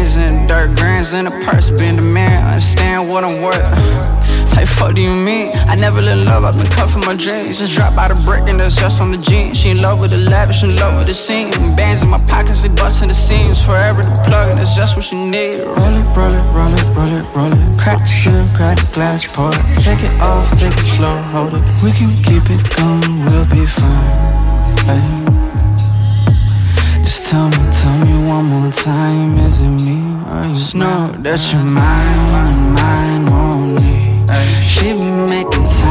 A's in the dirt, grands in the purse, been the man, understand what I'm worth. Like, fuck do you mean? I never let love, I've been cut from my dreams. Just drop out a brick and that's just on the jeans. She in love with the lavish, in love with the scene. Bands in my pockets, they bustin' the seams. Forever the plug, and that's just what she need. Roll it, roll it, roll it, roll it, roll it. Crack the seal, crack the glass, pour it. Take it off, take it slow, hold it. We can keep it going, we'll be fine. Hey. Just tell me one more time, is it me or you? Just know that you're mine, mine only. She been making time